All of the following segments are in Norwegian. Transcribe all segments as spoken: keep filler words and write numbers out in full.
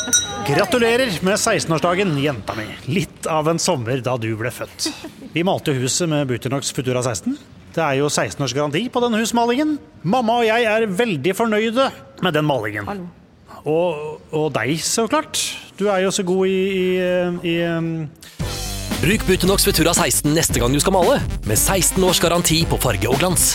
Gratulerer med seksten-årsdagen, jenta mi. Litt av en sommer da du ble født. Vi malte huset med Butonox Futura seksten. Det er jo seksten års garanti på den husmalingen. Mamma og jeg er veldig fornøyde med den malingen. Hallo. Og, og deg, så klart. Du er jo så god i... i, i um... Bruk Butonox Futura seksten neste gang du skal male, med seksten års garanti på farge og glans.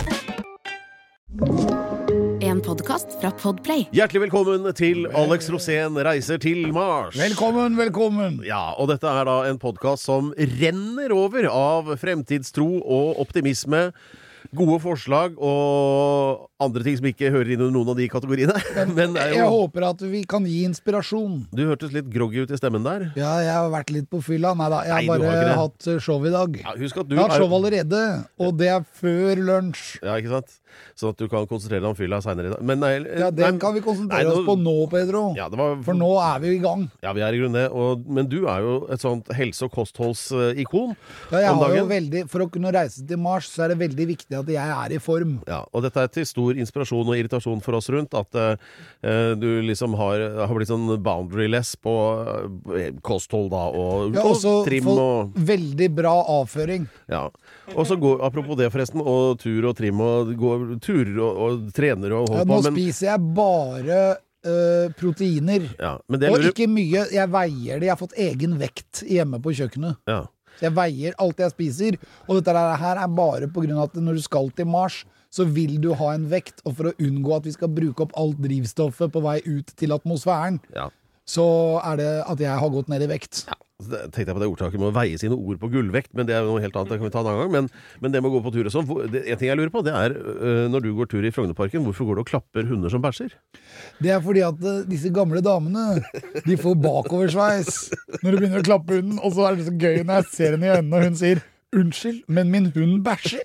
En podcast fra Podplay. Hjertelig velkommen til Alex Rosén reiser til Mars. Velkommen, velkommen. Ja, og dette er da en podcast som renner over av fremtidstro og optimisme, gode forslag og andre ting som ikke hører inn under noen av de kategoriene. Men er jo... Jeg håper at vi kan gi inspirasjon. Du hørtes litt groggy ut i stemmen der. Ja, jeg har vært litt på fylla. Nei da, jeg har Nei, bare har hatt show i dag. Ja, husk at du jeg har hatt er... show allerede, og det er før lunsj. Ja, ikke sant? Sånn at du kan konsentrere deg om fylla senere i dag. Men nei, ja, den nei, kan vi konsentrere nei, nå... oss på nå, Pedro. Ja, det var... For nå er vi i gang. Ja, vi er i grunn det. Og... Men du er jo et sånt helse- og kostholdsikon. Ja, jeg har jo veldig... For å kunne reise til Mars, så er det veldig viktig at jeg er i form. Ja, og dette er til stor inspirasjon og irritasjon for oss rundt, at uh, du liksom har, har blitt sånn boundaryless på uh, kosthold da, og, ja, og trim og... veldig bra avføring. Ja, og så går, apropos det forresten, og tur og trim og går turer og, og trener og holder ja, på. Nå men... spiser jeg bare uh, proteiner. Ja, men det og lurer... ikke mye, jeg veier det, jeg har fått egen vekt hjemme på kjøkkenet. Ja. Så jeg veier alt jeg spiser, og dette her er bare på grunn av at når du skal til Mars, så vil du ha en vekt, og for å unngå at vi skal bruke opp alt drivstoffet på vei ut til atmosfæren, ja. Så er det at jeg har gått ned i vekt. Ja. Så tenkte jeg på det ordtaket med å veie sine ord på gullvekt, men det er noe helt annet, det kan vi ta en annen gang. Men, men det med å gå på tur og sånn, det, en ting jeg lurer på, det er uh, når du går tur i Frognerparken, hvorfor går du og klapper hunder som bæsjer? Det er fordi at uh, disse gamle damene, de får bakoversveis når du begynner å klappe hunden, og så er det så gøy når jeg ser henne i øynene, og hun sier, unnskyld, men min hund bæsjer.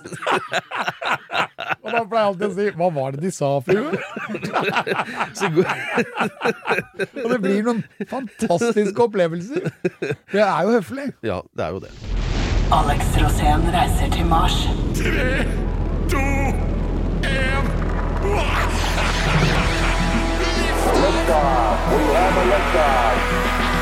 Og da pleier jeg alltid å si, hva var det de sa, frue? Og det blir noen fantastiske opplevelser. For jeg er jo høflig. Ja, det er jo det. Alex Rosén reiser til Mars. tre, to, en Liftoff. We have a liftoff.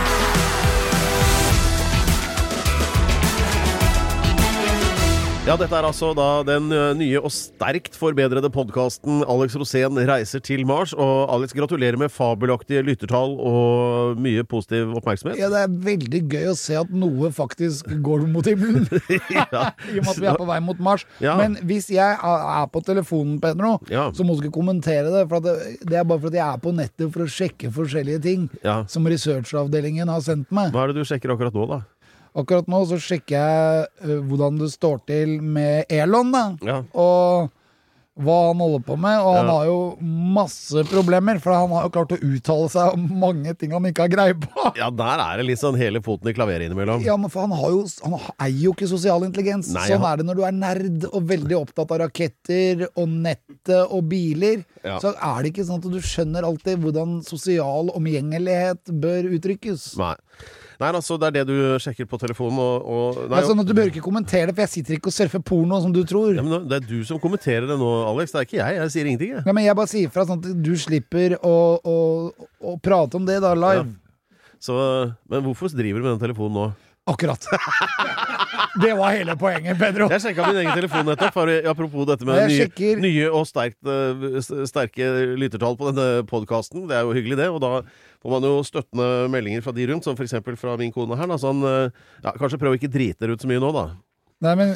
Ja, dette er altså da den nye og sterkt forbedrede podcasten Alex Rosén reiser til Mars. Og Alex, gratulerer med fabelaktige lyttertall og mye positiv oppmerksomhet. Ja, det er veldig gøy å se at noe faktisk går mot himmelen. Ja. I og med at vi er på vei mot Mars. Ja. Men hvis jeg er på telefonen, Pedro, ja. Så må du ikke kommentere det. For det, det er bare for at jeg er på nettet for å sjekke forskjellige ting ja. Som researchavdelingen har sendt meg. Hva er det du sjekker akkurat nå da? Akkurat nå så sjekker jeg uh, hvordan det står til med Elon da, ja. Og hva han holder på med, og han ja. Har jo masse problemer, for han har jo klart å uttale seg om mange ting han ikke har greie på. Ja, der er det litt sånn hele foten i klaveret innimellom. Ja, men for han, har jo, han eier jo ikke sosial intelligens. Nei, sånn er det når du er nerd og veldig opptatt av raketter og nettet og biler, ja. Så er det ikke sånn at du skjønner alltid hvordan sosial omgjengelighet bør uttrykkes. Nei. Nei, altså, det er det du sjekker på telefonen og... og nei, det er sånn at du bør ikke kommentere det, for jeg sitter ikke og surfer porno som du tror. Ja, men det er du som kommenterer det nå, Alex, det er ikke jeg, jeg sier ingenting jeg. Nei, men jeg bare sier fra sånn at du slipper å, å, å prate om det da, live. Ja. Så, men hvorfor driver du med den telefonen nå? Akkurat. Det var hele poenget, Pedro. Jeg sjekket min egen telefon nettopp, for apropos dette med nye, sjekker... nye og sterkt, sterke lyttertall på denne podcasten. Det er jo hyggelig det, og da får man jo støttende meldinger fra de rundt, som for eksempel fra min kone her. Da, sånn, ja, kanskje prøv ikke drite dere ut så mye nå, da. Nei, men...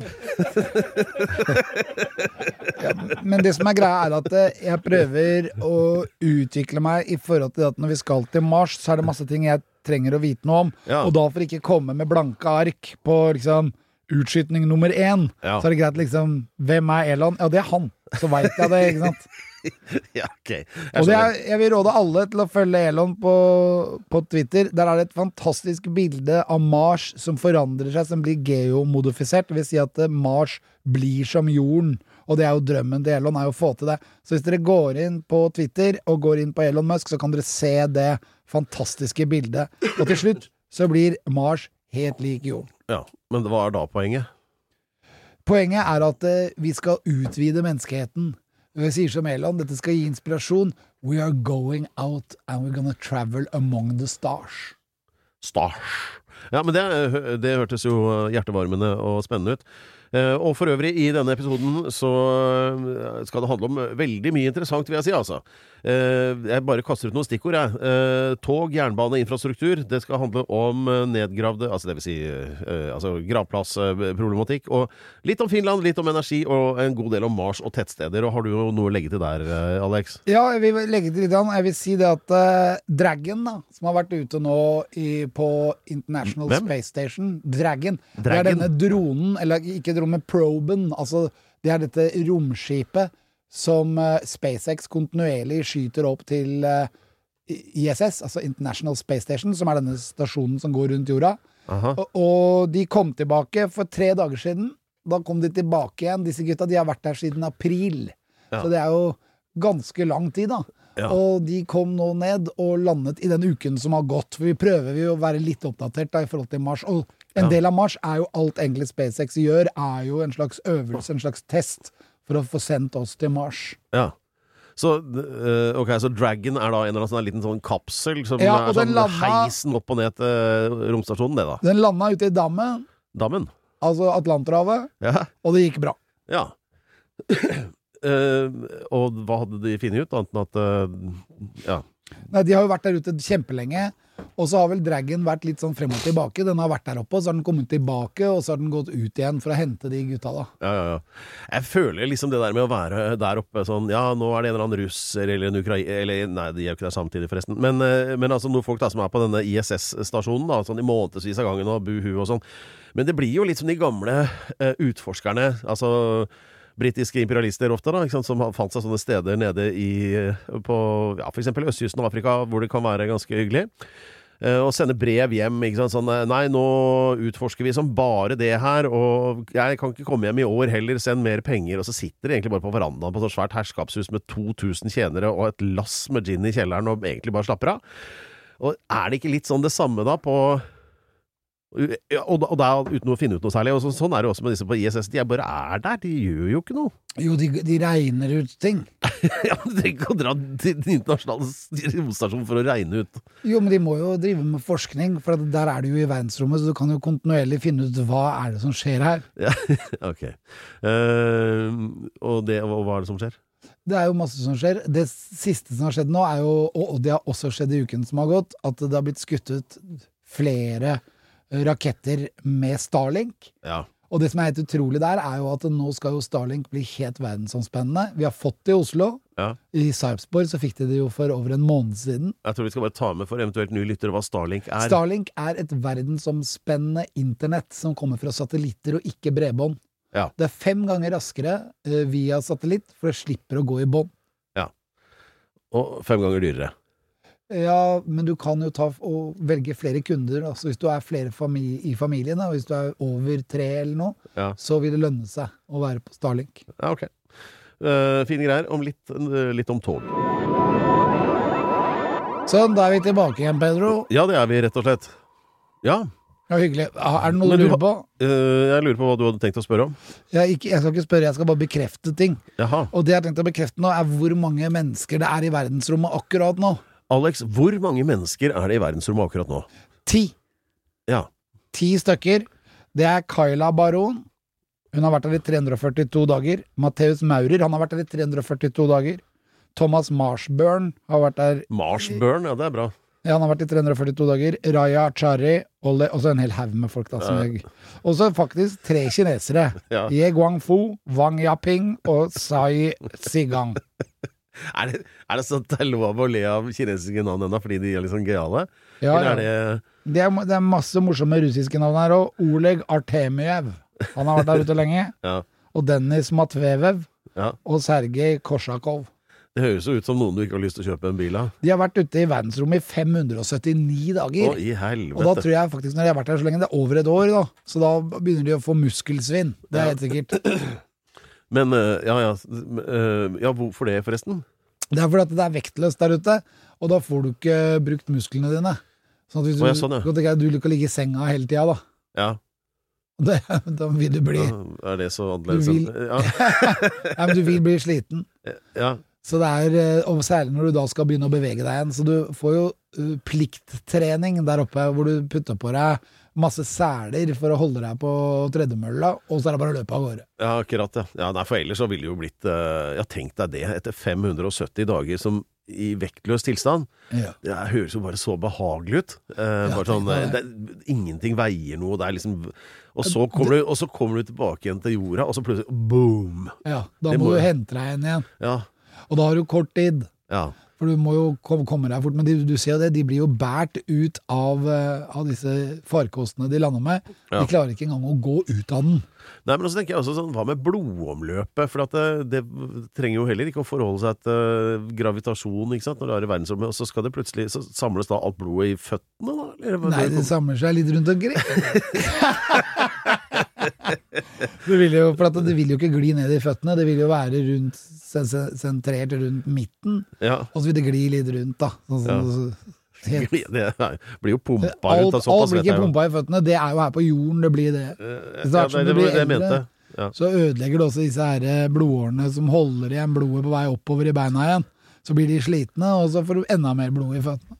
ja, men det som er greia er at jeg prøver å utvikle meg i forhold til at når vi skal til Mars, så er det masse ting jeg trenger å vite noe om, ja. Og da for ikke komme med blanke ark på liksom utskytning nummer én, ja. Så er det greit liksom, hvem er Elon? Ja, det er han, så vet jeg det, ikke sant? Ja, ok. Jeg, og det er, jeg vil råde alle til å følge Elon på, på Twitter. Der er det et fantastisk bilde av Mars som forandrer seg, som blir geomodifisert. Det vil si at Mars blir som jorden, og det er jo drømmen til Elon, er jo å få til det. Så hvis dere går inn på Twitter og går inn på Elon Musk, så kan dere se det fantastiske bildet. Og til slutt så blir Mars helt lik jorden. Ja, men hva er da poenget? Poenget er at eh, vi skal utvide menneskeheten. Vi sier som Elon, dette skal gi inspirasjon. We are going out and we're gonna travel among the stars. Stars. Ja, men det, det hørtes jo hjertevarmende og spennende ut. Og for øvrig, i denne episoden så skal det handle om veldig mye interessant, vil jeg si, altså. Jeg bare kaster ut noen stikkord, jeg. Tog, jernbane, infrastruktur, det skal handle om nedgravde, altså det vil si altså gravplassproblematikk, og litt om Finland, litt om energi, og en god del om Mars og tettsteder. Og har du jo noe å legge til der, Alex? Ja, jeg vil legge til litt an. Jeg vil si det at uh, Dragon, da, som har vært ute nå i, på International Hvem? Space Station, Dragon, Dragon? det er denne dronen, eller ikke dronen, med proben, altså det er dette romskipet som uh, SpaceX kontinuerlig skyter opp til uh, I S S, altså International Space Station, som er denne stasjonen som går rundt jorda. Og, og de kom tilbake for tre dager siden. Da kom de tilbake igjen. Disse gutta, de har vært der siden april. Ja. Så det er jo ganske lang tid da. Ja. Og de kom nå ned og landet i den uken som har gått, for vi prøver jo å være litt oppdatert da, i forhold til Mars. Og en del av Mars er jo alt egentlig SpaceX gjør, er jo en slags øvelse, en slags test for å få sendt oss til Mars. Ja. Så, uh, ok, så Dragon er da en eller annen sånn liten sånn kapsel som ja, er sånn landa, heisen opp og ned til romstasjonen, det da? Den landet ute i dammen. Dammen? Altså Atlanterhavet. Ja. Og det gikk bra. Ja. uh, og hva hadde de finnet ut, annet enn at uh, ja. Nei, de har jo vært der ute kjempelenge, og så har vel Dragon vært litt sånn frem og tilbake. Den har vært der oppe, og så har den kommet tilbake, og så har den gått ut igjen for å hente de gutta da. Ja, ja, ja. Jeg føler liksom det der med å være der oppe sånn, ja, nå er det en eller annen russer eller en ukrainer, eller nei, de er jo ikke der samtidig forresten, men, men altså noen folk da som er på denne I S S-stasjonen da, sånn i månedsvis av gangen og buhu og sånn. Men det blir jo litt som de gamle uh, utforskerne, altså britiske imperialister ofte da, ikke sant, som fant seg sånne steder nede i, på, ja, for eksempel Østkysten av Afrika, hvor det kan være ganske hyggelig. Uh, og sende brev hjem, ikke sant, sånn, nei, nå utforsker vi som bare det her, og jeg kan ikke komme hjem i år heller, send mer penger, og så sitter de egentlig bare på verandaen på så svært herskapshus med to tusen tjenere og et lass med gin i kjelleren og egentlig bare slapper av. Og er det ikke litt sånn det samme da på og da, og da uten å finne ut noe særlig, og så, sånn er det også med disse på I S S, de bare er der, de gjør jo ikke noe. Jo, de, de regner ut ting. Ja, men du trenger ikke å dra til den internasjonale romstasjonen for å regne ut. Jo, men de må jo drive med forskning, for der er det jo i verdensrommet, så du kan jo kontinuerlig finne ut hva er det som skjer her. Ja, ok. Uh, og, det, og hva er det som skjer? Det er jo masse som skjer. Det siste som har skjedd nå er jo, og det har også skjedd i uken som har gått, at det har blitt skutt ut flere raketter med Starlink. Ja. Og det som er helt utrolig der er jo at nå skal jo Starlink bli helt verdensomspennende. Vi har fått det i Oslo. Ja. I Sarpsborg så fikk de det jo for over en måned siden. Jeg tror vi skal bare ta med for eventuelt nye lyttere hva Starlink er. Starlink er et verdensomspennende internett som kommer fra satellitter og ikke bredbånd. Ja. Det er fem ganger raskere uh, via satellitt, for det slipper å gå i bånd. Ja. Og fem ganger dyrere. Ja, men du kan jo ta og velge flere kunder. Altså hvis du er flere famili- i familien, og hvis du er over tre eller noe, ja. Så vil det lønne seg å være på Starlink. Ja, ok. Uh, fine greier. Om litt, uh, litt om tog. Sånn, da er vi tilbake igjen, Pedro. Ja, det er vi rett og slett. Ja. Ja, hyggelig. Er det noe men du lurer på? Uh, jeg lurer på hva du hadde tenkt å spørre om. Jeg, ikke, jeg skal ikke spørre, jeg skal bare bekrefte ting. Jaha. Og det jeg har tenkt å bekrefte nå er hvor mange mennesker det er i verdensrommet akkurat nå. Alex, hvor mange mennesker er det i verdensrommet akkurat nå? Ti. Ja. Ti stykker. Det er Kyla Baron. Hun har vært der i tre hundre og førtito dager. Matteus Maurer, han har vært der i tre hundre og førtito dager. Thomas Marshburn har vært der... Marshburn, ja, det er bra. Ja, han har vært i tre hundre og førtito dager. Raya Chari, og så en hel haug med folk da. Som jeg... Og så faktisk tre kinesere. Ja. Ye Guangfu, Wang Yaping og Tsai Sigang. Er det, er det sånn at det er lov å le av kinesiske navn ennå fordi de er litt sånn gøyale? Ja, er ja. Det... Det, er, det er masse morsomme russiske navn her, og Oleg Artemiev, han har vært der ute lenge, ja. Og Dennis Matveev, ja. Og Sergej Korsakov. Det høres jo ut som noen du ikke har lyst til å kjøpe en bil av. De har vært ute i verdensrommet i fem hundre og syttini dager. Å, i helvete. Og da tror jeg faktisk, når de har vært der så lenge, det er over et år da, så da begynner de å få muskelsvinn, det er helt sikkert. Men, ja, ja, ja, hvorfor det forresten? Det er fordi at det er vektløst der ute, og da får du ikke brukt musklene dine. Sånn at hvis du, oh, ja, sånn, ja. du kan ligge i senga hele tida da. Ja. Det, da vil du bli... Ja, er det så annerledes? Du vil, ja. Ja, men du vil bli sliten. Ja. Så det er, og særlig når du da skal begynne å bevege deg igjen, så du får jo uh, plikttrening der oppe, hvor du putter på deg masse sæler for å holde deg på tredemølla, og så er det bare å løpe av gårde. Ja, akkurat, ja. ja nei, for ellers så ville det jo blitt, uh, ja, tenk deg det, etter fem hundre og sytti dager som i vektløs tilstand. Ja. Det høres jo bare så behagelig ut. Uh, Ja, bare sånn, det. det, ingenting veier noe, det er liksom... Og så, kommer du, og så kommer du tilbake igjen til jorda, og så plutselig, boom! Ja, da Det må må- du hente deg igjen igjen. Ja, Og da har du kort tid. ja. For du må jo komme, komme deg fort, men de, du ser jo det, de blir jo bært ut av, uh, av disse farkostene de lander med. Ja. De klarer ikke engang å gå ut av den. Nei, men også tenker jeg også sånn, hva med blodomløpet? For at det, det trenger jo heller ikke å forholde seg til uh, gravitasjon, ikke sant? Når det er i verdensrommet, og så skal det plutselig, så samles da alt blodet i føttene, da? Eller, hva- Nei, det samler seg litt rundt omkring. det, vil jo, for at det vil jo ikke gli ned i føttene, det vil jo være rundt, sen- sen- sentrert rundt midten, Ja, og så vil det gli litt rundt da. Sånn, Ja. så, helt, det er- blir jo pumpa ut alt, av alt såpass, blir vet ikke jeg jo. pumpa i føttene, det er jo her på jorden det blir det. Ja, Etter hvert som det, du det blir var det jeg eldre, mente. Ja. så ødelegger det også disse her eh, blodårene som holder igjen blodet på vei oppover i beina igjen. Så blir de slitne, og så får du enda mer blod i føttene.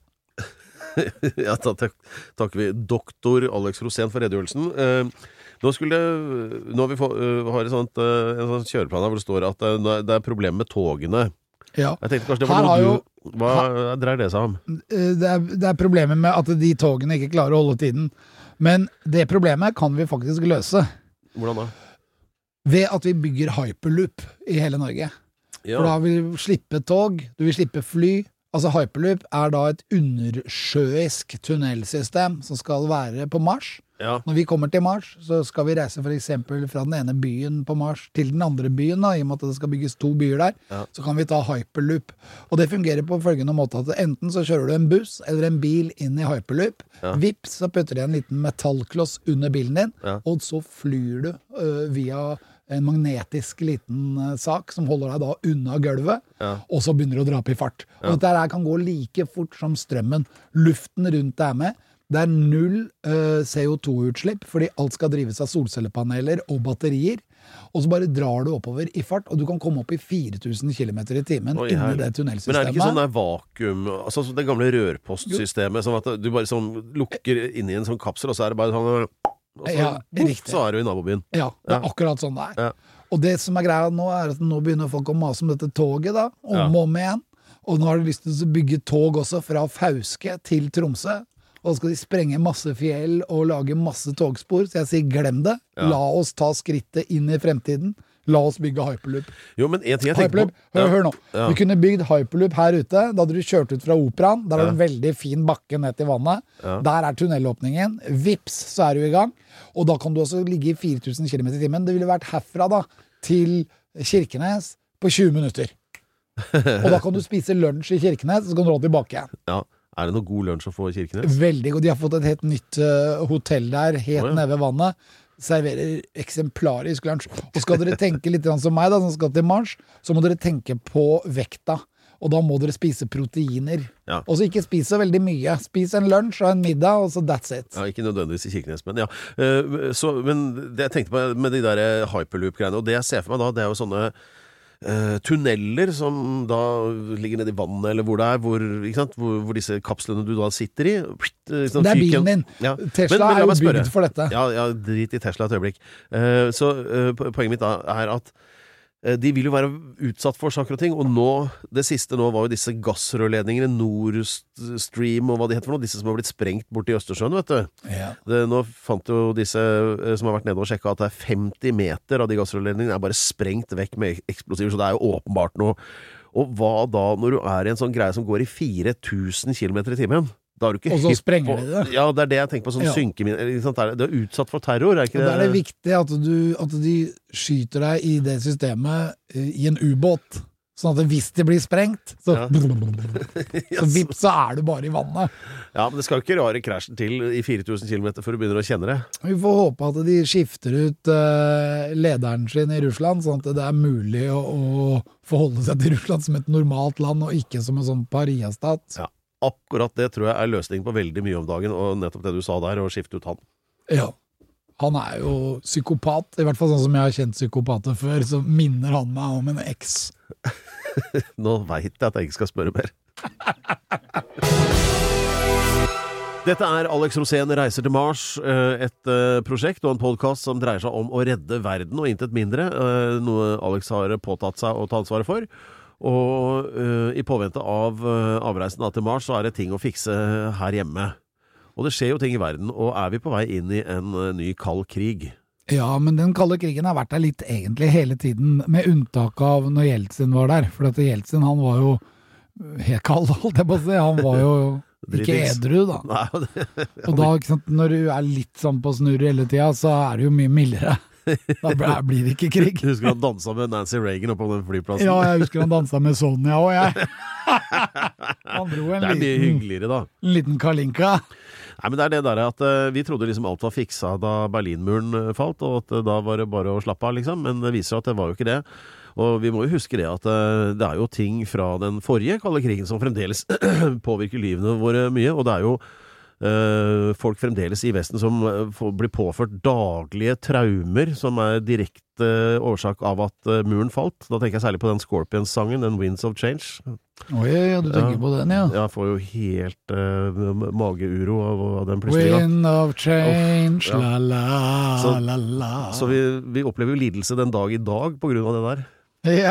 Ja, da tak, takker vi doktor Alex Rosén for redegjørelsen. Eh, nå skulle nå har vi få, uh, har et sånt, uh, en sånn kjøreplan her hvor det står at uh, det er problemer med togene. Ja. Jeg tenkte kanskje det var Her har noe jo- du Hva dreier det seg om? Eh, Det er, det er problemet med at de togene ikke klarer å holde tiden. Men det problemet kan vi faktisk løse Hvordan da? ved at vi bygger hyperloop i hele Norge. Ja, For da vil du slippe tog, du vil slippe fly. Altså hyperloop er da et undersjøisk tunnelsystem som skal være på Mars. ja, Når vi kommer til Mars, så skal vi reise for eksempel fra den ene byen på Mars til den andre byen, da, i og med at det skal bygges to byer der, Ja. så kan vi ta hyperloop. Og det fungerer på følgende måte at enten så kjører du en buss eller en bil inn i hyperloop, Ja. vips, så putter de en liten metallkloss under bilen din, Ja. og så flyr du øh, via en magnetisk liten øh, sak som holder deg da unna gulvet, Ja. og så begynner du å dra opp i fart. Og dette her kan gå like fort som strømmen. Luften rundt deg er med. Det er null øh, C O to utslipp, fordi alt skal drives av solcellepaneler og batterier. Og så bare drar du oppover i fart, og du kan komme opp i fire tusen kilometer i timen Oi, inni her. det Men er tunnelsystemet. det ikke sånn der vakuum, altså sånn det gamle rørpostsystemet, sånn at du bare sånn lukker inn i en sånn kapsel, og så er det bare sånn, og så, Ja, boff, riktig. så er du i nabobyen. Ja, det er Ja. akkurat sånn det er. Ja. Og det som er greia nå, er at nå begynner folk å mase om dette toget, da, om Ja. og om igjen. Og nå har de lyst til å bygge tog også fra Fauske til Tromsø. Og så skal de sprenge masse fjell og lage masse togspor, så jeg sier glem det. Ja. La oss ta skrittet inn i fremtiden. La oss bygge hyperloop. Jo, men en ting jeg tenker Hyperloop, på... hør, Ja. hør nå. Ja. Vi kunne bygd hyperloop her ute. Da hadde du kjørt ut fra Operaen. Der er det en veldig fin bakke ned til vannet. Ja. Der er tunnelåpningen. Vips, så er du i gang. Og da kan du også ligge i fire tusen kilometer i timen. Det ville vært herfra da til Kirkenes på tjue minutter. Og da kan du spise lunsj i Kirkenes, så kan du dra tilbake igjen. Ja. Er det noe god lunsj å få i Kirkenes? Veldig god. De har fått et helt nytt uh, hotell der, helt Å, ja. nede ved vannet. Serverer eksemplarisk lunsj. Og skal dere tenke litt grann som meg, da, som skal til Mars, så må dere tenke på vekta. Og da må dere spise proteiner. Ja. Og så ikke spise så veldig mye. Spis en lunsj og en middag, og så that's it. Ja, ikke nødvendigvis i Kirkenes, men ja. Eh, så, men det jeg tenkte på med de der hyperloop-greiene, og det jeg ser for meg da, det er jo sånne eh, tunneler som da ligger nede i vannet, eller hvor det er, hvor, ikke sant? Hvor, hvor disse kapslene du da sitter i. Liksom, Det er fyken- bilen din. Ja. Tesla Men- men la er meg jo spørre. bygd for dette. Ja, ja, drit i Tesla et øyeblikk. Eh, så eh, po- poenget mitt da er at eh, de vil jo være utsatt for saker og ting, og nå, det siste nå var jo disse gassrørledningene, Nord Stream og hva de heter for noe, disse som har blitt sprengt bort i Østersjøen, vet du. Ja. Det, nå fant jo disse eh, som har vært nede og sjekket at det er femti meter av de gassrørledningene er bare sprengt vekk med eksplosiver, så det er jo åpenbart noe. Og hva da når du er i en sånn greie som går i fire tusen kilometer i timen? Da er du ikke Og så hypp sprenger på- de det. Ja, det er det jeg tenker på, sånn Ja. synkemin... eller, ikke sant, det er- Det er utsatt for terror, er ikke Og det? da er det viktig at, du, at de skyter deg i det systemet eh, i en ubåt. Sånn at hvis det blir sprengt, så, Ja. så vips, så er du bare i vannet. Ja, men det skal jo ikke rare krasjen til i fire tusen kilometer før du begynner å kjenne det. Vi får håpe at de skifter ut eh, lederen sin i Russland, sånn at det er mulig å, å forholde seg til Russland som et normalt land, og ikke som en sånn pariastat. Ja. Akkurat det tror jeg er løsningen på veldig mye om dagen, og nettopp det du sa der, å skifte ut han. Ja. Han er jo psykopat, i hvert fall sånn som jeg har kjent psykopater før, så minner han meg om en eks. Nå vet jeg at jeg ikke skal spørre mer. Dette er Alex Rosén reiser til Mars, et prosjekt og en podcast som dreier seg om å redde verden og intet mindre, noe Alex har påtatt seg å ta ansvaret for. Og uh, i påvente av uh, avreisen da, til Mars så er det ting å fikse her hjemme. Og det skjer jo ting i verden, og er vi på vei inn i en uh, ny kald krig? Ja, men den kalde krigen har vært der litt egentlig hele tiden, med unntak av når Jeltsin var der. For at Jeltsin, han var jo helt kald, holdt jeg på å si. Han var jo ikke edru da. Nei, det, og da, ikke sant, når du er litt sånn på snurr hele tiden, så er det jo mye mildere. Da blir det ikke krig. Du husker han danset med Nancy Reagan oppe på den flyplassen? Ja, jeg husker han danset med Sonja og jeg. Han dro en det er mye liten, hyggeligere da. En liten kalinka. Nei, men det er det der at uh, vi trodde liksom alt var fiksa da Berlinmuren uh, falt, og at uh, da var det bare å slappe av liksom, men det viser at det var jo ikke det. Og vi må jo huske det at uh, det er jo ting fra den forrige kalde krigen som fremdeles påvirker livene våre mye, og det er jo Uh, folk fremdeles i Vesten som uh, får, blir påført daglige traumer som er direkte uh, årsak av at uh, muren falt. Da tenker jeg særlig på den Scorpions-sangen, den Winds of Change. Oi, ja, du tenker ja, på den, ja. Jeg får jo helt uh, mageuro av, av den plutselig. Wind of Change, ja. la la, så, la la. Så vi, vi opplever jo lidelse den dag i dag på grunn av det der. Ja.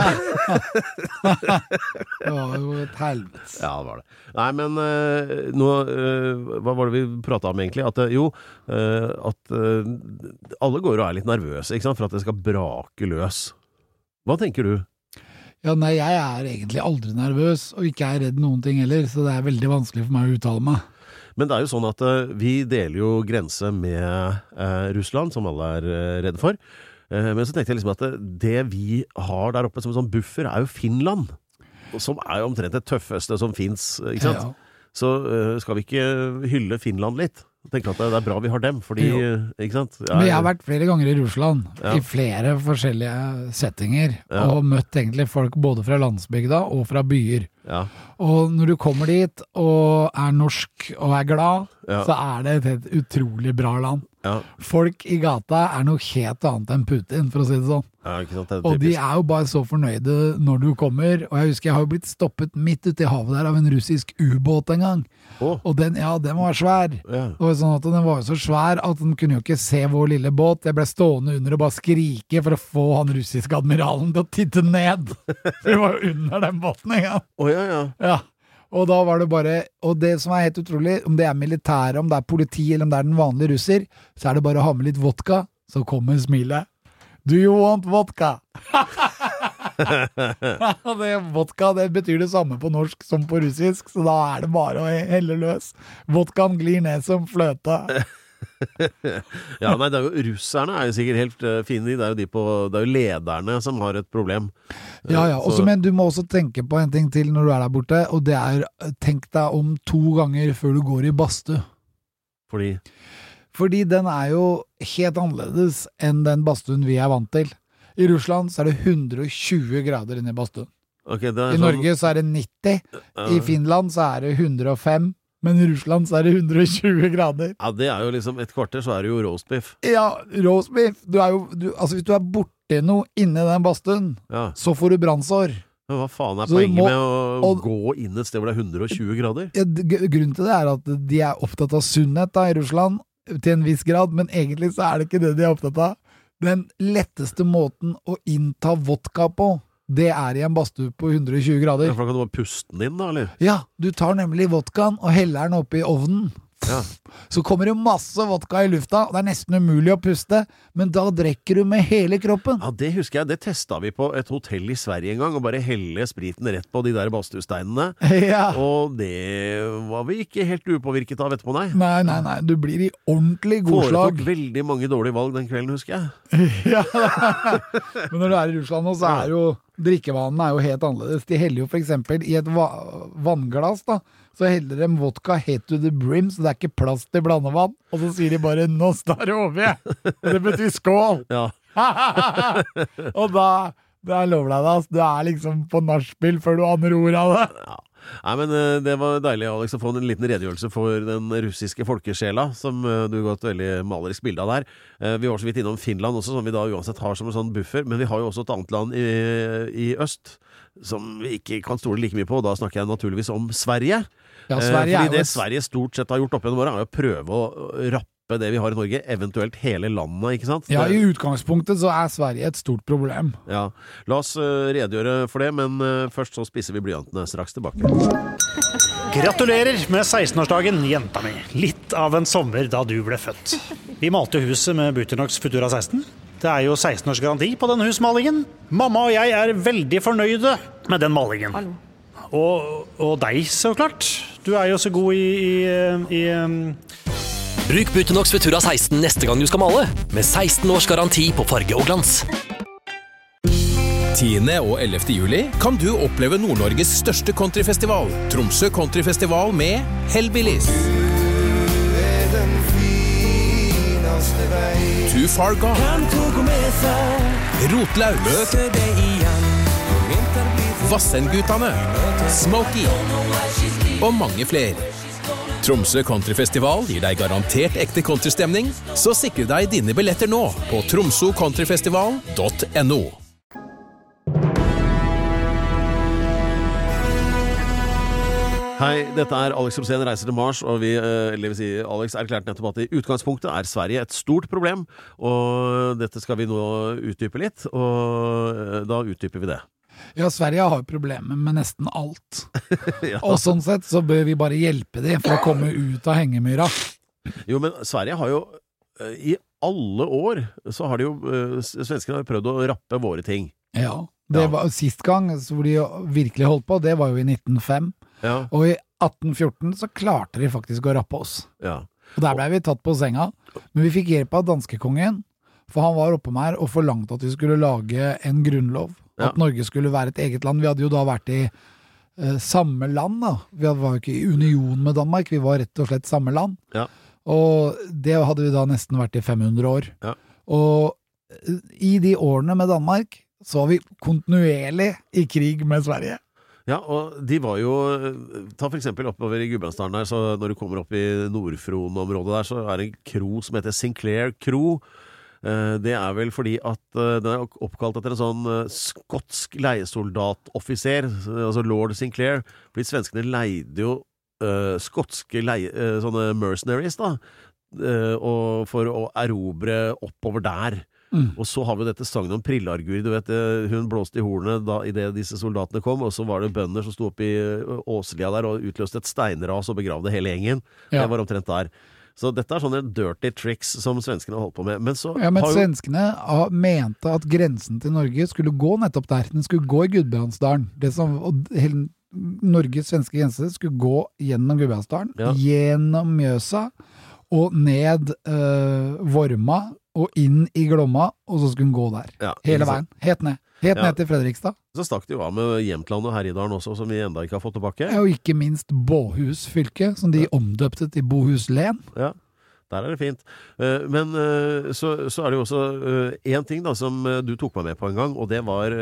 Det var jo et helvete. Ja, det var det. Nei, men uh, nå, uh, hva var det vi pratet om egentlig? At uh, jo, uh, at uh, alle går og er litt nervøse, ikke sant? For at det skal brake løs. Hva tenker du? Ja, nei, jeg er egentlig aldri nervøs, og ikke er redd noen ting heller, så det er veldig vanskelig for meg å uttale meg. Men det er jo sånn at uh, vi deler jo grense med uh, Russland, som alle er uh, redde for. Men så tenkte jeg liksom at det vi har der oppe som en sånn buffer er jo Finland, som er jo omtrent det tøffeste som finnes, ikke sant? Ja. Så uh, skal vi ikke hylle Finland litt? Jeg tenker at det er bra vi har dem, fordi, ikke sant? Jeg, Men jeg har vært flere ganger i Russland, ja. I flere forskjellige settinger, ja. Og møtt egentlig folk både fra landsbygda og fra byer. Ja. Og når du kommer dit og er norsk og er glad, ja. Så er det et helt utrolig bra land. Ja. Folk i gata er noe helt annet enn Putin, for å si det sånn. Ja, ikke sant, det er og de er jo bare så fornøyde når du kommer. Og jeg husker jeg har jo blitt stoppet midt ute i havet der av en russisk ubåt en gang. Oh. Og den, ja, den var svær. Ja. Og sånn at den var jo så svær at den kunne jo ikke se vår lille båt. Jeg ble stående under og bare skrike for å få han russiske admiralen til å titte ned. For det var jo under den båten en gang. Å, ja, ja. Ja. Og da var det bare, og det som er helt utrolig, om det er militære, om det er politi, eller om det er den vanlige russer, så er det bare å ha med litt vodka, så kommer smilet. Do you want vodka? det, vodka, det betyr det samme på norsk som på russisk, så da er det bare å helle løs. Vodkaen glir ned som fløte. Ja, nei, det er jo, russerne er jo sikkert helt uh, fine, det er jo de på, det er jo lederne som har et problem. Ja, ja, også, men du må også tenke på en ting til når du er der borte, og det er, tenk deg om to ganger før du går i badstue. Fordi? Fordi den er jo helt annerledes enn den badstuen vi er vant til. I Russland så er det hundre og tjue grader inne i badstuen. Okay, I sånn... Norge så er det nitti, uh... i Finland så er det hundre og fem, men i Russland så er det hundre og tjue grader. Ja, det er jo liksom et kvarter, så er det jo roastbiff. Ja, roastbiff. Du er jo, du, altså hvis du er borte noe inne i den badstuen, ja. Så får du brannsår. Men hva faen er så poenget må, med å og, gå inn et sted hvor det er hundre og tjue grader? Ja, grunnen til det er at de er opptatt av sunnhet da, i Russland, til en viss grad, men egentlig så er det ikke det de er opptatt av. Den letteste måten å innta vodka på, det er i en badstue på hundre og tjue grader. Ja, for da kan du bare puste den inn da, eller? Ja, du tar nemlig vodkaen og heller den opp i ovnen. Ja. Så kommer det masse vodka i lufta, og det er nesten umulig å puste, men da drekker du med hele kroppen. Ja, det husker jeg, det testet vi på et hotell i Sverige en gang, og bare helle spriten rett på de der badstuesteinene. Ja. Og det var vi ikke helt upåvirket av etterpå, nei. Nei, nei, nei, du blir i ordentlig godslag. Foretok veldig mange dårlige valg den kvelden, husker jeg. Ja, men når du er i Russland nå, så er jo drikkevanene er jo helt annerledes. De heller jo for eksempel i et va vannglass da, så heller de vodka head to the brim, så det er ikke plass til blandevann. Og så sier de bare, nå står det over. Det betyr skål. Ja. Og da, da lover jeg deg, du er liksom på nachspiel før du aner ord av det. Ja. Nei, men uh, det var deilig, Alex, å få en liten redegjørelse for den russiske folkesjela, som uh, du har et veldig malerisk bilde av der. Uh, vi var så vidt innom Finland også, som vi da uansett har som en sånn buffer, men vi har jo også et annet land i, i øst, som vi ikke kan stole like mye på, og da snakker jeg naturligvis om Sverige. Ja, Sverige uh, fordi er jo det Sverige stort sett har gjort opp gjennom året, er å prøve å rappe det vi har i Norge, eventuelt hele landet, ikke sant? Ja, i utgangspunktet så er Sverige et stort problem. Ja, la oss uh, redegjøre for det, men uh, først så spiser vi blyantene straks tilbake. Gratulerer med seksten-årsdagen, jenta mi. Litt av en sommer da du ble født. Vi malte huset med Butonox Futura seksten. Det er jo seksten års garanti på den husmalingen. Mamma og jeg er veldig fornøyde med den malingen. Hallo. Og, og deg, så klart. Du er jo så god i... i, i um Bruk Butonox Futura seksten neste gang du skal male, med seksten års garanti på farge og glans. tiende og ellevte juli kan du oppleve Nord-Norges største countryfestival, Tromsø Countryfestival med Hellbillies. Too Far Gone. Rotlaug. Vassendgutane. Smokey. Og mange flere. Tromsø Countryfestival gir deg garantert ekte countrystemning, så sikre deg dine billetter nå på tromso countryfestival punktum no. Hei, dette er Alex Rosén reiser til Mars, og vi, eller vil si, Alex erklærte nettopp at i utgangspunktet er Sverige et stort problem, og dette skal vi nå utdype litt, og da utdyper vi det. Ja, Sverige har jo problemer med nesten alt. Ja. Og sånn sett så bør vi bare hjelpe dem for å komme ut av hengemyra. Jo, men Sverige har jo i alle år så har de jo, svenskene har prøvd å rappe våre ting. Ja, det var sist gang hvor de virkelig holdt på, det var jo i nitten null fem. Ja. Og i atten fjorten så klarte de faktisk å rappe oss. Ja. Og der ble vi tatt på senga, men vi fikk hjelp av danskekongen, for han var oppe med her og forlangte at vi skulle lage en grunnlov. At ja. Norge skulle være et eget land. Vi hadde jo da vært i eh, samme land da. Vi var jo ikke i union med Danmark, vi var rett og slett samme land. Ja. Og det hadde vi da nesten vært i fem hundre år. Ja. Og i de årene med Danmark så var vi kontinuerlig i krig med Sverige. Ja, og de var jo, ta for eksempel oppover i Gudbrandsdalen der, så når du kommer opp i Nordfron-området der, så er det en kro som heter Sinclair Kro. Det er vel fordi at den er oppkalt etter en sånn skotsk leiesoldatoffiser, altså Lord Sinclair, fordi svenskene leide jo uh, skotske leie, uh, sånne mercenaries da, uh, og for å erobre oppover der. Mm. Og så har vi dette sangen om Prillargur, du vet, hun blåste i hornet da, i det disse soldatene kom, og så var det bønder som sto opp i Åselia der og utløste et steinras og begravde hele gjengen. Ja. Det var omtrent der. Så dette er sånne dirty tricks som svenskene har holdt på med. Men så ja, men har jo... svenskene mente at grensen til Norge skulle gå nettopp der. Den skulle gå i Gudbrandsdalen. Det som, og hele Norges svenske grense skulle gå gjennom Gudbrandsdalen, ja. Gjennom Mjøsa, og ned øh, Vorma, og inn i Glomma, og så skulle den gå der. Ja, hele veien. Helt ned. Helt ja. ned til Fredrikstad. Så stakk det jo av med Jämtland og Herjedalen også, som vi enda ikke har fått tilbake. Ja, og ikke minst Båhus fylke, som de ja. omdøpte til Bohus Len. Ja, der er det fint. Men så, så er det jo også en ting da, som du tok meg med på en gang, og det var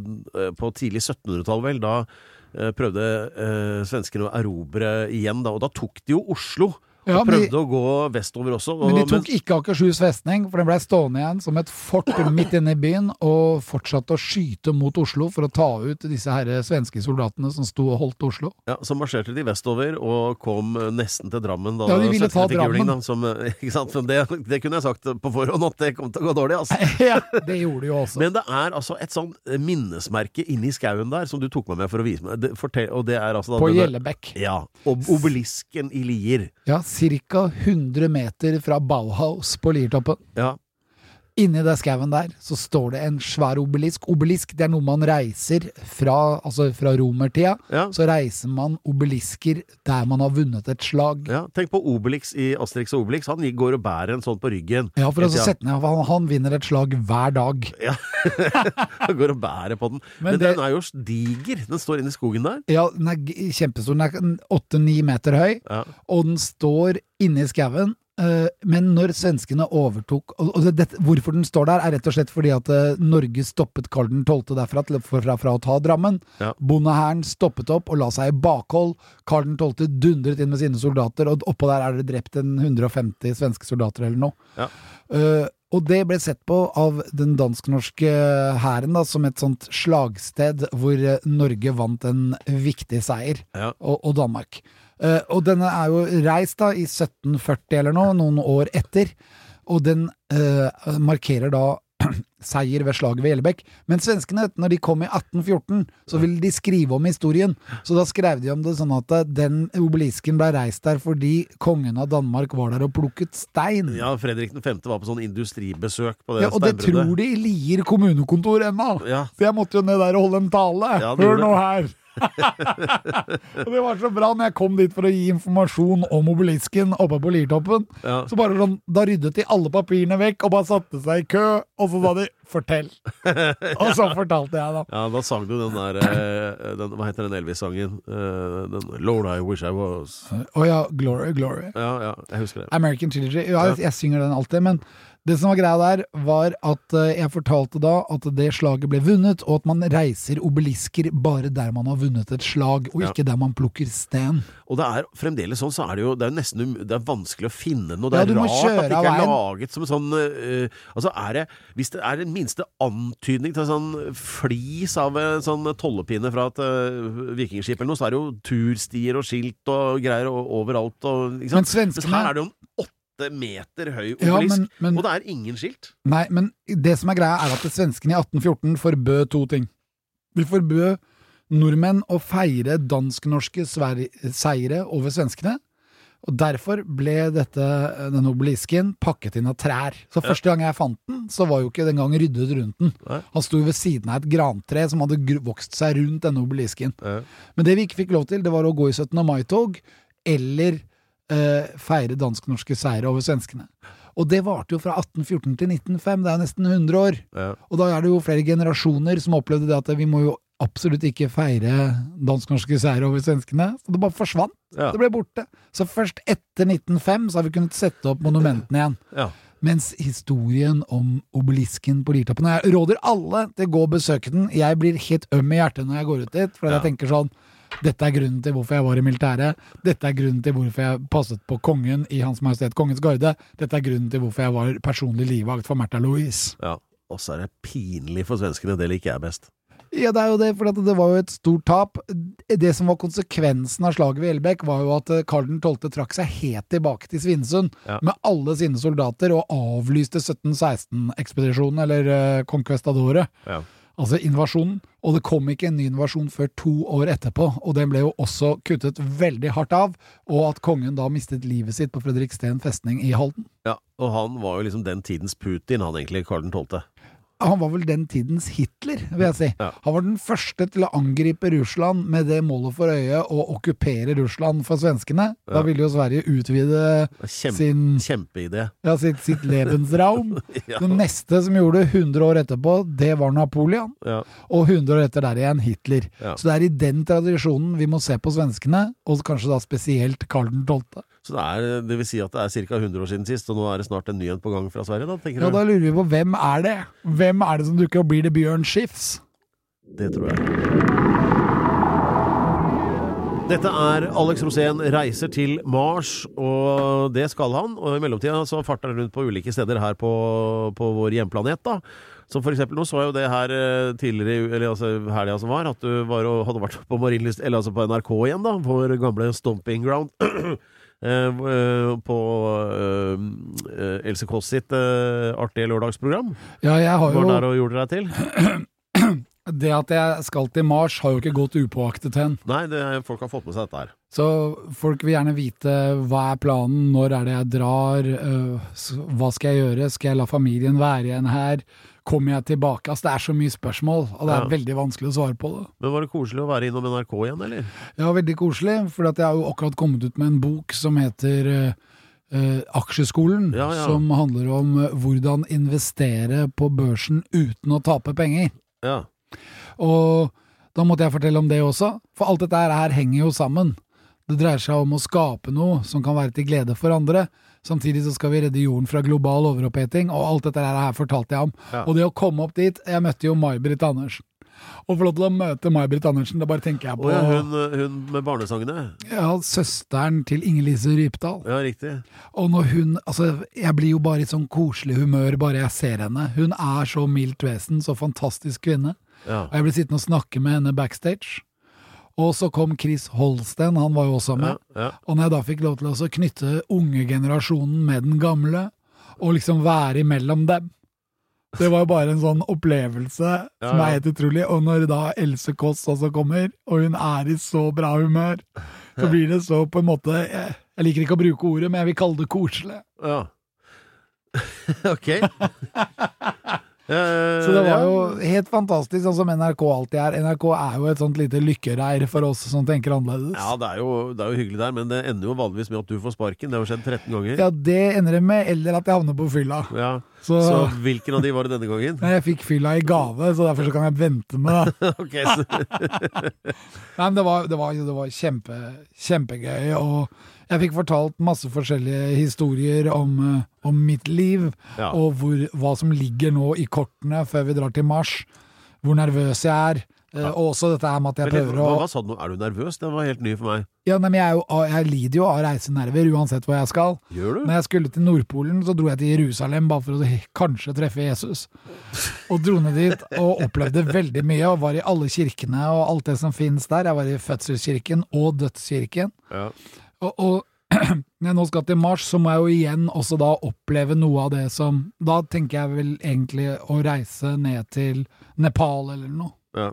på tidlig syttenhundretall vel, da prøvde svenskene å erobre igjen, da, og da tok de jo Oslo. Ja, og prøvde men, å gå vestover også. Og, men de tok men, ikke Akershus festning, for den ble stående igjen som et fort midt inne i byen, og fortsatte å skyte mot Oslo for å ta ut disse her svenske soldatene som sto og holdt Oslo. Ja, så marsjerte de vestover og kom nesten til Drammen. Da, ja, de ville ta Drammen. Juling, da, som, ikke sant? Det, det kunne jeg sagt på forhånd at det kom til å gå dårlig, altså. Ja, det gjorde de jo også. Men det er altså et sånn minnesmerke inne i skauen der, som du tok meg med for å vise meg. Det, fortell, og det er altså da, på denne, Gjellebekk. Ja, og obelisken i Lier. Ja, cirka hundre meter fra Bauhaus på Liertoppen. Ja. Inni det skauen der så står det en svær obelisk. Obelisk, det er noe man reiser fra, altså fra romertida. Ja. Så reiser man obelisker der man har vunnet et slag. Ja, tenk på Obelix i Asterix og Obelix. Han går og bærer en sånn på ryggen. Ja, for å sette ned, han, han vinner et slag hver dag. Ja, han går og bærer på den. Men, Men det, den er jo diger. Den står inne i skogen der. Ja, den er kjempestor. Den er åtte ni meter høy. Ja. Og den står inne i skauen. uh, men når svenskene overtok, og, og det, hvorfor den står der er rett og slett fordi at uh, Norge stoppet Karl den tolvte derfra til, fra, fra å ta Drammen. Ja. Bondehæren stoppet opp og la seg i bakhold. Karl den tolvte dundret inn med sine soldater, og oppå der er det drept en hundre og femti svenske soldater eller noe. Ja. Uh, og det ble sett på av den dansk-norske hæren da, som et sånt slagsted hvor Norge vant en viktig seier, ja. og, og Danmark. Uh, og denne er jo reist da i sytten førti eller noe, noen år etter, og den uh, markerer da seier ved slaget ved Gjellebekk. Men svenskene, når de kom i atten fjorten, så ville de skrive om historien. Så da skrev de om det sånn at den obelisken ble reist der fordi kongen av Danmark var der og plukket stein. Ja, Fredrik den femte var på sånn industribesøk på det ja, og det tror de i Lier kommunekontor ennå. Ja. Så jeg måtte jo ned der og holde en tale. Ja, hør nå her. Og det var så bra når jeg kom dit for å gi informasjon om obelisken oppe på Liertoppen, ja. Så bare sånn, da ryddet de alle papirene vekk og bare satte seg i kø, og så sa de fortell. Og så fortalte jeg da. Ja, da sang du den der den, hva heter den Elvis-sangen? Den Lord I Wish I Was. Å oh, ja, Glory, Glory. Ja, ja, jeg husker det. American Trilogy. Ja, jeg, jeg synger den alltid, men det som var greia der var at jeg fortalte da at det slaget ble vunnet, og at man reiser obelisker bare der man har vunnet et slag, og ikke ja. Der man plukker sten. Og det er fremdeles sånn, så er det jo det er nesten det er vanskelig å finne noe. Det er ja, rart at det ikke er laget som en sånn uh, altså er det, hvis det er den minste antydning til en sånn flis av en sånn tollepinne fra et uh, vikingskip eller noe, så er det jo turstier og skilt og greier og, overalt. Og, ikke sant? Men svenskene... Men her er det jo en åtte meter høy obelisk, ja, men, men, og det er ingen skilt. Nei, men det som er greia er at det svenskene i atten fjorten forbød to ting. De forbød nordmenn å feire dansk-norske seire over svenskene, og derfor ble dette, denne obelisken pakket inn av trær. Så første ja. Gang jeg fant den, så var jo ikke den gang ryddet rundt den. Nei. Han sto ved siden av et grantre som hadde vokst seg rundt denne obelisken. Ja. Men det vi ikke fikk lov til, det var å gå i syttende mai-tog, eller Uh, feire dansk-norske seire over svenskene. Og det varte jo fra atten fjorten til nitten fem, det er nesten hundre år. Ja. Og da er det jo flere generasjoner som opplevde det at vi må jo absolutt ikke feire dansk-norske seire over svenskene, så det bare forsvant. Ja. Det ble borte. Så først etter nitten fem så har vi kunnet sette opp monumentene igjen. Ja. Mens historien om obelisken på Liertoppen, jeg råder alle til å gå og besøke den. Jeg blir helt øm i hjertet når jeg går ut dit, for ja. Jeg tenker sånn, dette er grunnen til hvorfor jeg var i militæret. Dette er grunnen til hvorfor jeg passet på kongen i Hans Majestet Kongens Garde. Dette er grunnen til hvorfor jeg var personlig livvakt for Märtha Louise. Ja, og så er det pinlig for svenskene, det liker jeg best. Ja, det er jo det, for det var jo et stort tap. Det som var konsekvensen av slaget ved Gjellebekk var jo at Karl den tolvte trakk seg helt tilbake til Svinesund ja. Med alle sine soldater og avlyste sytten seksten-ekspedisjonen, eller uh, Conquistadore. Ja. Altså invasjonen, og det kom ikke en ny invasjon før to år etterpå, og den ble jo også kuttet veldig hardt av, og at kongen da mistet livet sitt på Fredriksten festning i Halden. Ja, og han var jo liksom den tidens Putin, han egentlig, Karl den tolvte. Han var vel den tidens Hitler, vil jeg si. Ja. Han var den første til å angripe Russland med det målet for øye å okkupere Russland for svenskene. Ja. Da ville jo Sverige utvide Kjempe, sin... Kjempeidé. Ja, sitt, sitt Lebensraum. Ja. Det neste som gjorde hundre år etterpå, det var Napoleon. Ja. Og hundre år etter der igjen Hitler. Ja. Så det er i den tradisjonen vi må se på svenskene, og kanskje da spesielt Karl den tolvte. Så det, er, det vil si at det er cirka hundre år siden sist, og nå er det snart en ny en på gang fra Sverige, da, tenker ja, du? Da lurer vi på, hvem er det? Hvem er det som dukker opp? Blir det Bjørn Skifs? Det tror jeg. Dette er Alex Rosén reiser til Mars, og det skal han, og i mellomtiden så farter han rundt på ulike steder her på, på vår hjemplanet da. Som for eksempel, nå så jeg jo det her tidligere, eller altså helgen som var, at du var og hadde vært på Marienlyst, eller altså på N R K igjen da, vår gamle Stomping Ground. Uh, uh, på uh, uh, Else Kåss sitt uh, artige lørdagsprogram. Ja, jeg har jo... Var der og gjorde deg til? Det at jeg skal til Mars har jo ikke gått upåaktet hen. Nei, det, folk har fått med seg dette her. Så folk vil gjerne vite hva er planen, når er det jeg drar, uh, hva skal jeg gjøre, skal jeg la familien være igjen her, kommer jeg tilbake? Altså det er så mye spørsmål, og det er ja. Veldig vanskelig å svare på det. Men var det koselig å være innom N R K igjen, eller? Ja, veldig koselig, for jeg har jo akkurat kommet ut med en bok som heter uh, Aksjeskolen, ja, ja. Som handler om uh, hvordan investere på børsen uten å tape penger. Ja. Og da måtte jeg fortelle om det også, for alt dette her henger jo sammen. Det dreier seg om å skape noe som kan være til glede for andre. Samtidig så skal vi redde jorden fra global overoppheting, og alt dette her fortalte jeg om. Ja. Og det å komme opp dit, jeg møtte jo May-Britt Andersen. Og for til å møte May-Britt Andersen, da bare tenker jeg på... Oh, ja, hun, hun med barnesangene? Ja, søsteren til Inger-Lise Rypdal. Ja, riktig. Og når hun, altså, jeg blir jo bare i sånn koselig humør bare jeg ser henne. Hun er så mildt vesen, så fantastisk kvinne. Ja. Og jeg ble sittende og snakke med henne backstage. Og så kom Chris Holsten, han var jo også med. Ja, ja. Og når jeg da fikk lov til å knytte unge generasjonen med den gamle, og liksom være imellom dem, det var jo bare en sånn opplevelse ja, ja. som er helt utrolig. Og når da Else Kåss også kommer, og hun er i så bra humør, så blir det så på en måte, jeg, jeg liker ikke å bruke ordet, men jeg vil kalle det koselig. Ja. Ok. Så det var jo helt fantastisk, sånn som N R K alltid er. N R K er jo et sånt lite lykkereir for oss som tenker annerledes. Ja, det er, jo, det er jo hyggelig der, men det ender jo vanligvis med at du får sparken. Det har jo skjedd tretten ganger. Ja, det ender det med, eller at jeg havner på fylla. Ja, så, så hvilken av de var det denne gangen? Jeg fikk fylla i gave, så derfor så kan jeg vente med det. Ok, så... Nei, men det var, det var, det var kjempe, kjempegøy, og jeg fikk fortalt masse forskjellige historier om, om mitt liv, ja. og hvor, hva som ligger nå i kortene før vi drar til Mars, hvor nervøs jeg er, ja. og også dette her med at jeg men, prøver å... Hva, hva sa du nå? Er du nervøs? Det var helt ny for meg. Ja, men jeg, er jo, jeg lider jo av reisenerver uansett hvor jeg skal. Gjør du? Når jeg skulle til Nordpolen, så dro jeg til Jerusalem bare for å kanskje treffe Jesus. Og dro ned dit og opplevde veldig mye, og var i alle kirkene og alt det som finnes der. Jeg var i fødselskirken og dødskirken. Ja. Og, og når jeg nå skal til Mars, så må jeg jo igjen også da oppleve noe av det som, da tenker jeg vel egentlig å reise ned til Nepal eller noe. Ja.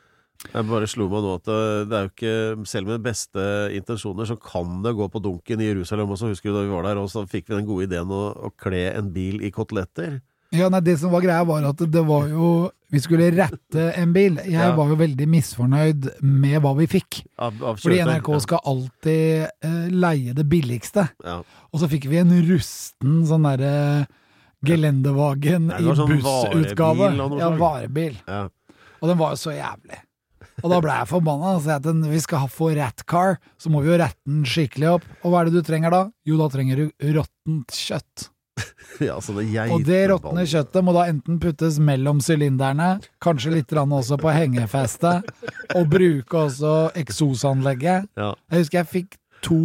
Jeg bare slo meg nå at det er jo ikke, selv med beste intensjoner, så kan det gå på dunken i Jerusalem også. Husker du da vi var der, og så fikk vi den gode ideen å, å kle en bil i koteletter. Ja, nei, det som var greia var at det var jo, vi skulle rette en bil. Jeg ja. var jo veldig misfornøyd med hva vi fikk. Av, av Fordi N R K skal alltid uh, leie det billigste. Ja. Og så fikk vi en rusten sånn der uh, gelendevagen ja, i sånn bussutgave. Ja, varebil. Ja. Og den var jo så jævlig. Og da ble jeg forbannet, og sa at vi skal ha få ratcar, så må vi jo rette den skikkelig opp. Og hva er det du trenger da? Jo, da trenger du råttent kjøtt. Ja, så det og det råttende kjøttet må da enten puttes mellom sylinderne, kanskje litt også på hengefestet, og bruke også eksosanlegget. Ja. Jeg husker jeg fikk to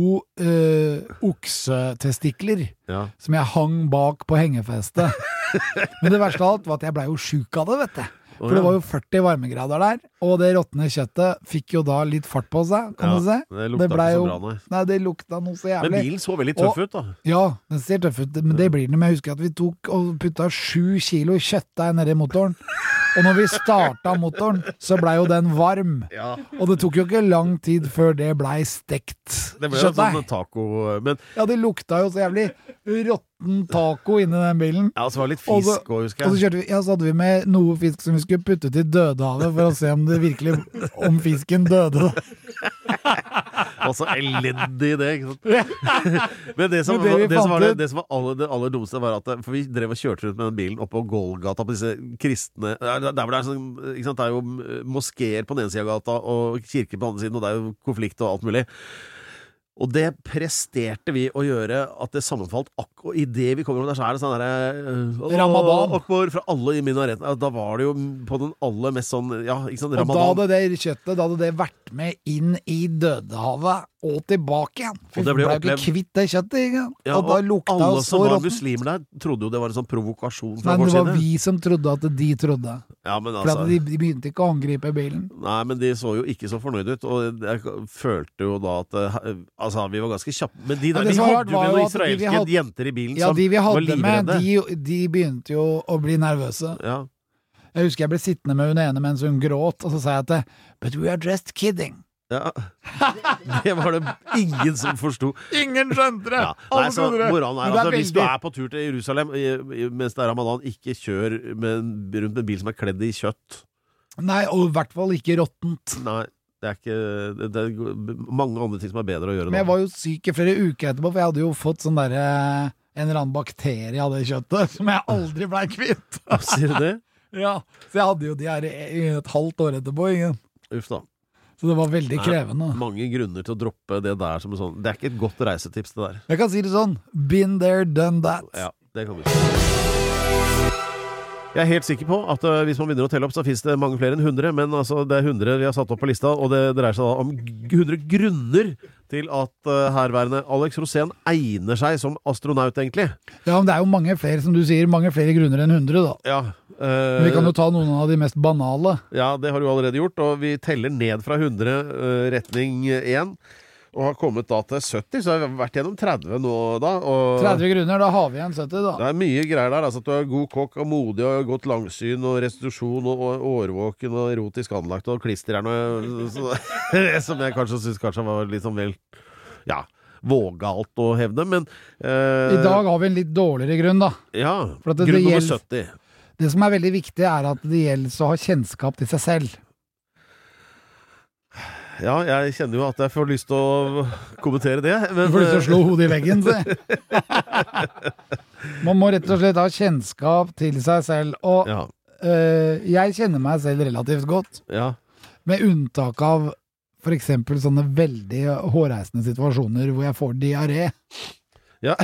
uh, oksetestikler ja. som jeg hang bak på hengefestet. Men det verste av alt var at jeg ble jo syk av det, vet du. For det var jo førti varmegrader der, og det råttende kjøttet fikk jo da litt fart på seg, kan ja, du se. Det lukta det ikke så bra, nei. Nei, det lukta noe så jævlig. Men bilen så veldig tøff og, ut da. Ja, den ser tøff ut, men det blir den. Men jeg husker at vi tok og putta sju kilo kjøttdeig nede i motoren. Og når vi startet motoren, så ble jo den varm. Ja. Og det tok jo ikke lang tid før det ble stekt det ble jo sånn taco, men... Ja, det lukta jo så jævlig råtten taco inni den bilen. Ja, så var det litt fisk også, også, husker jeg. Og så kjørte vi, ja, så hadde vi med noe fisk som vi skulle putte til Dødehavet for å se om det virkelig, om fisken døde. Altså elendig idé, ikke sant? Men det som, Men det, var, det som var det, det som var aller, det aller dummeste var at, for vi drev og kjørte rundt med den bilen oppe på Golgata på disse kristne, der hvor det er sånn, ikke sant, det er jo moskéer på den ene siden av gata og kirker på den andre siden, og det er jo konflikt og alt mulig. Og det presterte vi å gjøre at det sammenfalt akkurat i det vi kommer om der, så er det sånn der Ramadan akkurat fra alle i minareten. Da var det jo på den aller mest sånn, ja, ikke sant, Ramadan. Og da hadde det kjøttet, da hadde det vært med inn i Dødehavet og tilbake igjen. For vi ble jo ikke kvitt det kjøttet, ikke? Ja, og da lukta og alle som var rotten. Muslimer der trodde jo det var en sånn provokasjon fra Nei, vår side. det var vi som trodde at de trodde. Ja, men altså, for at de, de begynte ikke å angripe bilen. Nei, men de så jo ikke så fornøyd ut, og jeg følte jo da at altså, vi var ganske kjappe. Men de der, ja, de hadde jo noen israelske hadde, jenter i bilen ja, som de vi hadde var livredde. Med, de, de begynte jo å bli nervøse. Ja. Jeg husker jeg ble sittende med hun ene mens hun gråt, og så sa jeg at but we are just kidding. Ja, det var det ingen som forsto. Ingen skjønte det. Ja. Nei, så moralen er, altså, hvis du er på tur til Jerusalem mens det er Ramadan, ikke kjør med, rundt med en bil som er kledd i kjøtt. Nei, og i hvert fall ikke råttent. Nei, det er ikke det, det er mange andre ting som er bedre å gjøre. Men jeg var jo syk i flere uker etterpå, for jeg hadde jo fått sånn der en eller annen bakterie av det kjøttet som jeg aldri ble kvitt. Sier du det? Ja, så jeg hadde jo de her i et halvt år etterpå, ingen. Uff da. Så det var veldig krevende. Nei, mange grunner til å droppe det der som sånn. Det er ikke et godt reisetips, det der. Jeg kan si det sånn. Been there, done that. Ja, det kan vi si. Jeg er helt sikker på at uh, hvis man begynner å telle opp, så finnes det mange flere enn hundre, men altså, det er hundre vi har satt opp på lista, og det dreier seg da om hundre grunner til at uh, herværende Alex Rosén egner seg som astronaut, egentlig. Ja, men det er jo mange flere, som du sier, mange flere grunner enn hundre, da. Ja. Uh, vi kan jo ta noen av de mest banale. Ja, det har du allerede gjort, og vi teller ned fra hundre, uh, retning én. Og har kommet da til sytti, så har vi vært gjennom tretti nå da. Og tretti grunner, da har vi igjen sytti da. Det er mye greier der, altså at du er god kokk og modig og godt langsyn og restitusjon og, og årvåken og erotisk anlagt og klisterjern som jeg kanskje synes kanskje var litt sånn vel, ja, vågalt å hevde, men eh, I dag har vi en litt dårligere grunn da. Ja, For at det, grunn det nummer gjelder, sytti. Det som er veldig viktig er at det gjelder å ha kjennskap til seg selv. Ja, jeg kjenner jo at jeg får lyst til å kommentere det. Men, du får lyst til å slå hodet i veggen, se. Man må rett og slett ha kjennskap til seg selv, og ja. øh, jeg kjenner meg selv relativt godt. Ja. Med unntak av for eksempel sånne veldig hårreisende situasjoner hvor jeg får diaré. Ja.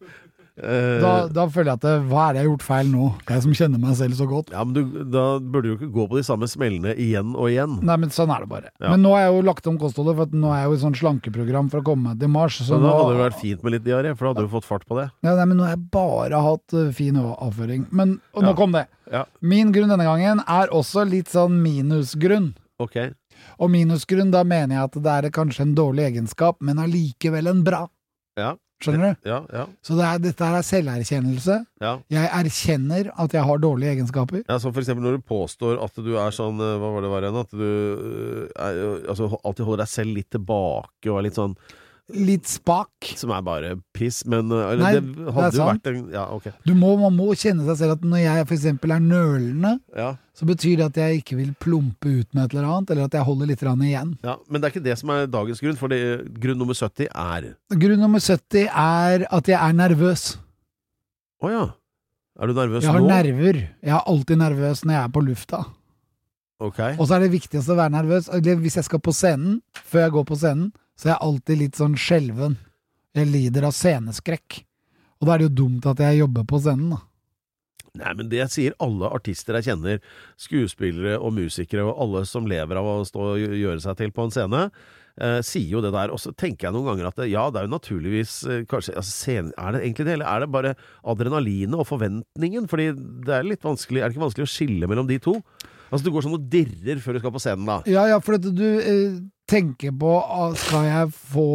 Da, da føler jeg at det, hva er det jeg har gjort feil nå? Jeg som kjenner meg selv så godt. Ja, men du, da burde du jo ikke gå på de samme smellene igjen og igjen. Nei, men sånn er det bare. Ja. Men nå har jeg jo lagt om kostholdet, for at nå er jeg jo i sånn slankeprogram for å komme meg til Mars. Så men da nå, hadde det vært fint med litt diaré, for da hadde du fått fart på det. Ja, nei, men nå har jeg bare hatt uh, fin avføring. Men, og nå Ja. kom det. Ja. Min grunn denne gangen er også litt sånn minusgrunn. Ok. Og minusgrunn, da mener jeg at det er kanskje en dårlig egenskap, men allikevel en bra. Ja. Skjønner du? Ja, ja. Så det er, dette her er selverkjennelse. Ja. Jeg erkjenner at jeg har dårlige egenskaper. Ja, som for eksempel når du påstår at du er sånn, hva var det var igjen, at du er, altså, alltid holder deg selv litt tilbake og er litt sånn Litt spak. Som er bare piss, men eller, Nei, det hadde det jo sant. vært en, ja, ok. Du må, man må kjenne seg selv at når jeg for eksempel er nølende, Ja. så betyr det at jeg ikke vil plumpe ut med et eller annet, eller at jeg holder litt grann igjen. Ja, men det er ikke det som er dagens grunn, for det, grunn nummer sytti er Grunn nummer sytti er at jeg er nervøs. Åja, er du nervøs Jeg har nå? nerver. Jeg er alltid nervøs når jeg er på lufta. Ok. Og så er det viktigst å være nervøs. Eller hvis jeg skal på scenen, før jeg går på scenen, så er jeg alltid litt sånn skjelven. Jeg lider av sceneskrekk. Og da er det jo dumt at jeg jobber på scenen, da. Nei, men det sier alle artister jeg kjenner, skuespillere og musikere og alle som lever av å stå og gjøre seg til på en scene, eh, sier jo det der. Og så tenker jeg noen ganger at det, ja, det er jo naturligvis eh, kanskje, altså, scenen, er det egentlig det, eller er det bare adrenalinet og forventningen? Fordi det er litt vanskelig, er det ikke vanskelig å skille mellom de to? Altså, du går sånn og dirrer før du skal på scenen da. Ja, ja, for at du eh, tenker på, ah, skal jeg få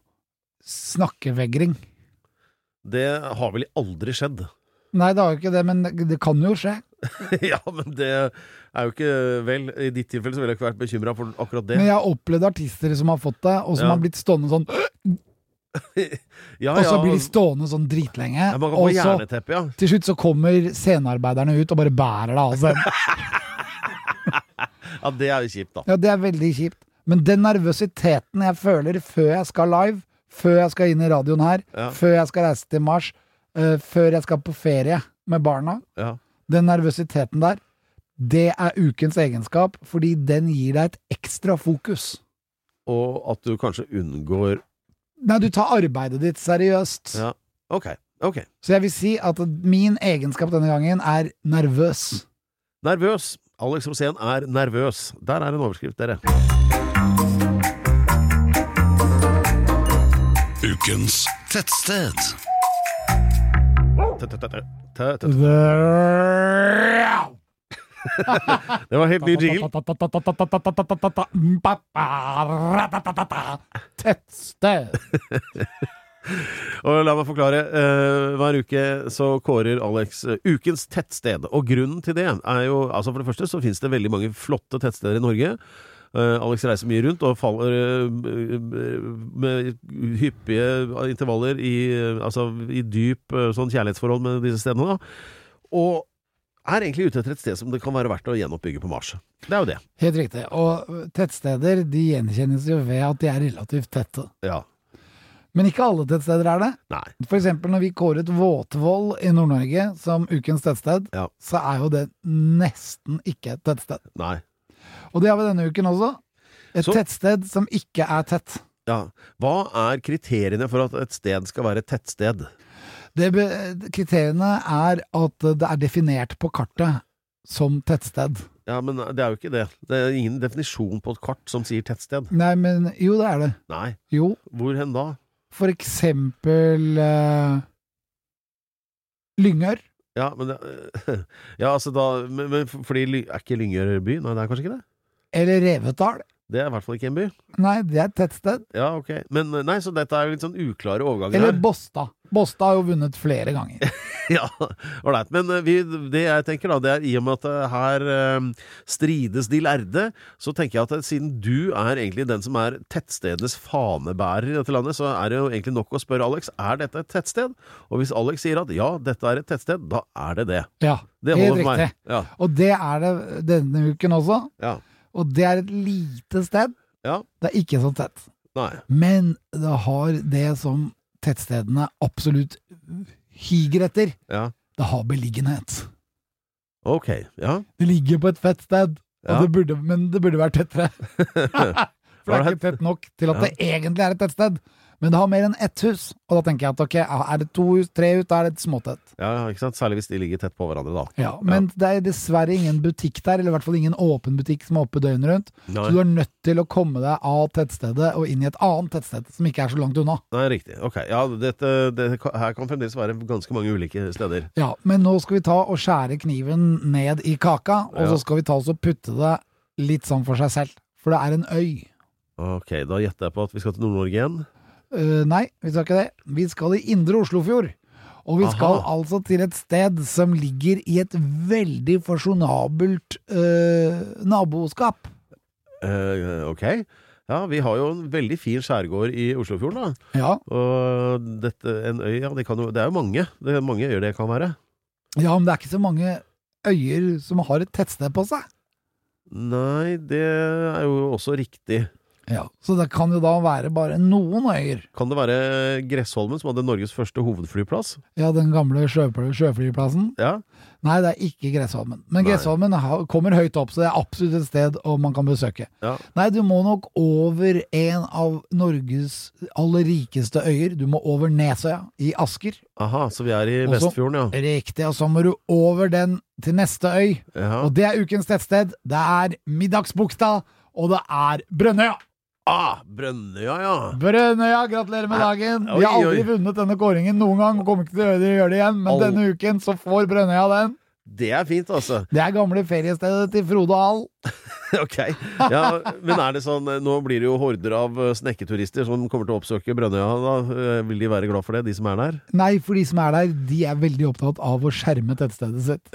snakkevegring? Det har vel aldri skjedd. Nei, det har jo ikke det, men det kan jo skje. Ja, men det er jo ikke vel, i ditt tilfelle så vil jeg ikke vært bekymret for akkurat det. Men jeg har opplevd artister som har fått det, og som Ja. har blitt stående sånn, Ja, og så ja. blir de stående sånn dritlenge. Ja, man kan få og så hjerneteppe, ja. til slutt så kommer scenearbeiderne ut og bare bærer det av seg. Ja, det er jo kjipt da. Ja, det er veldig kjipt. Men den nervøsiteten jeg føler før jeg skal live, før jeg skal inn i radioen her, Ja. før jeg skal reise til Mars, uh, før jeg skal på ferie med barna, Ja. den nervøsiteten der, det er ukens egenskap, fordi den gir deg et ekstra fokus. Og at du kanskje unngår... Nei, du tar arbeidet ditt seriøst. Ja, ok, ok. Så jeg vil si at min egenskap denne gangen er nervøs. Nervøs. Alex Rosén er nervøs. Der er en overskrift, dere. Ukens tettsted. Det var helt ny jingle. Tettsted. Og la meg forklare, uh, hver uke så kårer Alex uh, ukens tettsted, og grunnen til det er jo, altså for det første så finnes det veldig mange flotte tettsteder i Norge. uh, Alex reiser mye rundt og faller uh, med hyppige intervaller i, uh, altså, i dyp uh, sånn kjærlighetsforhold med disse stedene da, og er egentlig ute etter et sted som det kan være verdt å gjenoppbygge på Mars. Det er jo det. Helt riktig, og tettsteder de gjenkjennes jo ved at de er relativt tette. Ja. Men ikke alle tettsteder er det. Nei. For eksempel når vi kåret Våtvoll i Nord-Norge som ukens tettsted, Ja. så er jo det nesten ikke et tettsted. Nei. Og det har vi denne uken også. Et Så- tettsted som ikke er tett. Ja. Hva er kriteriene for at et sted skal være et tettsted? Det be, kriteriene er at det er definert på kartet som tettsted. Ja, men det er jo ikke det. Det er ingen definisjon på et kart som sier tettsted. Nei, men jo, det er det. Nei. Jo, Hvor hen da? for eksempel uh, Lyngør. Ja, men det, ja, altså da men, men fordi Ly- er ikke Lyngør by? Nei, det er kanskje ikke det. Eller Revetal. Det er i hvert fall ikke en by. Nei, det er et tettsted. Ja, ok. Men nei, så dette er jo litt sånn uklare overganger Eller her. Båstad. Båstad har jo vunnet flere ganger. Ja, ålreit. Men eh, vi, det jeg tenker da, det er i og med at eh, her eh, strides de lærde, så tenker jeg at eh, siden du er egentlig den som er tettstedenes fanebærer i dette landet, så er det jo egentlig nok å spørre Alex, er dette et tettsted? Og hvis Alex sier at ja, dette er et tettsted, da er det det. Ja, Det helt holder for meg. riktig. Ja, Og det er det denne uken også. ja, Og det er et lite sted. ja. Det er ikke så tett. Nei. Men det har det som tettstedene absolutt higer etter. Ja. Det har beliggenhet. Ok, ja. Det ligger på et fett sted, og Ja. det burde, men det burde være tettere. For det er ikke tett nok til at Ja. det egentlig er et tettsted. Men det har mer enn ett hus, og da tenker jeg at ok, er det to hus, tre hus, da er det et småtett. Ja, ikke sant? Særlig hvis de ligger tett på hverandre da. Ja, men det er dessverre ingen butikk der, eller i hvert fall ingen åpen butikk som er oppe døgnet rundt. Nei. Så du er nødt til å komme deg av tettstedet og inn i et annet tettsted som ikke er så langt unna. Nei, riktig. Ok, ja, dette, det, her kan fremdeles være ganske mange ulike steder. Ja, men nå skal vi ta og skjære kniven ned i kaka, og Ja. så skal vi ta oss og putte det litt sånn for seg selv. For det er en øy. Ok, da gjetter jeg på at vi skal til Nord-Norge igjen. Uh, nei, vi skal ikke det. Vi skal i Indre Oslofjord. Og vi skal Aha. altså til et sted som ligger i et veldig fasjonabelt uh, naboskap. Eh, ok. Ja, vi har jo en veldig fin skjærgård i Oslofjorden da. Ja. Og dette, en øy, ja, det, kan jo, det er jo mange. Det er mange øyer det kan være. ja, men det er ikke så mange øyer som har et tettsted på seg. Nei, det er jo også riktig. Ja, så det kan jo da være bare noen øyer. Kan det være Gressholmen som hadde Norges første hovedflyplass? Ja, den gamle sjø, sjøflyplassen. Ja. Nei, det er ikke Gressholmen. Men Nei. Gressholmen har, kommer høyt opp, så det er absolutt et sted og man kan besøke. Ja. Nei, du må nok over en av Norges aller rikeste øyer. Du må over Nesøya i Asker. Aha, så vi er i Og så- Vestfjorden, ja. Riktig, og så må du over den til neste øy. ja. Og det er ukens tettsted. Det er Middagsbukta, og det er Brønnøya. Ah, Brønnøya, ja. Brønnøya, gratulerer med dagen. Oi, Vi har oi. aldri vunnet denne kåringen noen gang, og kommer ikke til å gjøre det, gjøre det igjen, men Au. denne uken så får Brønnøya den. Det er fint, altså. Det er gamle feriestedet til Frode Hall. Ok. Ja, men er det sånn, nå blir det jo horder av snekketurister som kommer til å oppsøke Brønnøya, da vil de være glad for det, de som er der? Nei, for de som er der, de er veldig opptatt av å skjerme tettstedet sitt.